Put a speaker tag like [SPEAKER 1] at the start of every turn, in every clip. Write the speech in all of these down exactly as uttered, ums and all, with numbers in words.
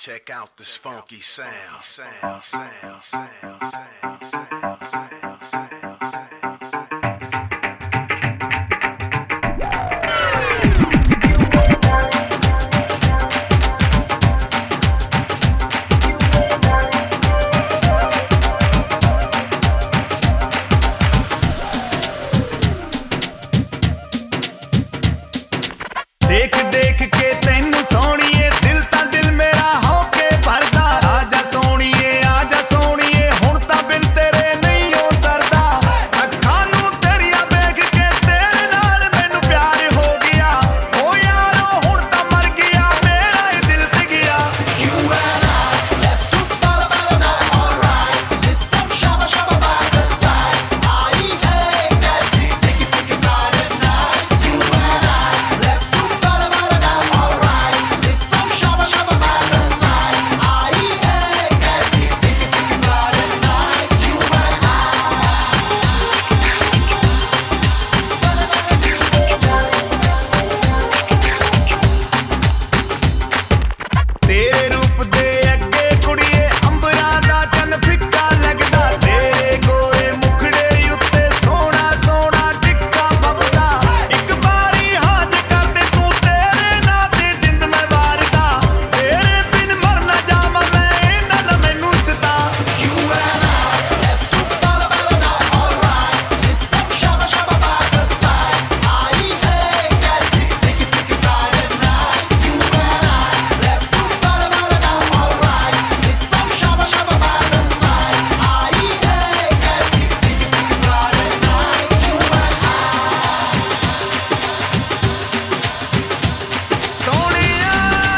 [SPEAKER 1] Check out this funky sound. sound, sound, sound, sound, sound, sound, sound, sound.
[SPEAKER 2] देख देख के तैनू सोहणीए दिल तां दिल मेरा हो के भरदा आजा सोहणीए आजा सोहणीए हुण तां बिन तेरे नहीं हो सरदा अखां नूं तेरियां वेख के तेरे नाल मैनू प्यार हो गया ओ यारो हुण तां मर गया मेरा ही दिल ते गया
[SPEAKER 3] You and I, let's do bala bala now, alright. It's some shabba shabba by the side. I hey, Desi, freaky freaky Friday night. You and I, let's do bala bala now, alright. It's some shabba shabba by the side. I hey, Desi, freaky freaky Friday night. You and I.
[SPEAKER 2] तेरे रूप दे अगे कुड़िए अंबरां दा चन फिक्का लगदा तेरे गोरे मुखड़े उत्ते सोहना सोहना टिक्का बबदा इक बारी हाज कर दे तू तेरे नां ते जिंद मैं वारदा तेरे बिन मर ना जावां मैं इन्हां ना मैनू सता
[SPEAKER 3] You and I, let's do bala bala now, alright. It's some shabba shabba by the side. I hey, Desi, freaky freaky Friday night. You and I, let's do bala bala now, alright. It's some shabba shabba by the side. I hey, Desi, freaky freaky Friday night. You and
[SPEAKER 2] सोहणिया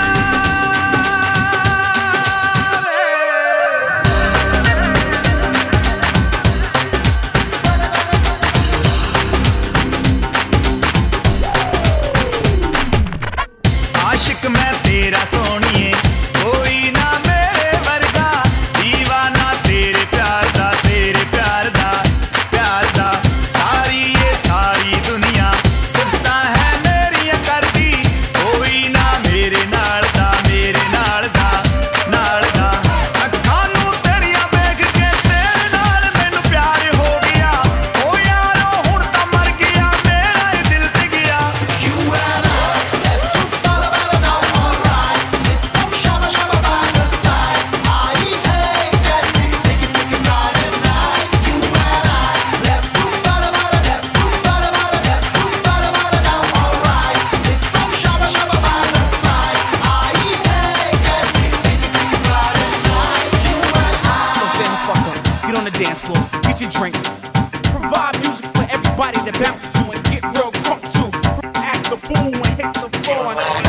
[SPEAKER 2] आशिक मैं तेरा सोहणीए कोई ना मेरे वर्गा दीवाना तेरे प्यार दा तेरे प्यार दा प्यार दा सारी ये सारी दुनिया सिफता है मेरियां करदी कोई ना मेरे नाल दा मेरे नाल दा नाल दा अखां नूं तेरियां वेख के तेरे नाल मैनू प्यार हो गया ओ यारो हुण तां मर गया मेरा ही दिल ते गया
[SPEAKER 3] You and I, let's do bala bala now, alright. It's some shabba shabba by the side. I hey, Desi, freaky freaky Friday night. You and I, let's do bala bala, let's do bala bala, let's do bala bala now, alright. It's some shabba shabba by the side. I hey, Desi, freaky freaky Friday night. You and I.
[SPEAKER 4] So stand the fuck up, get on the dance floor, get your drinks. Provide music for everybody to bounce to and get real crunk to. Act the fool and hit the floor.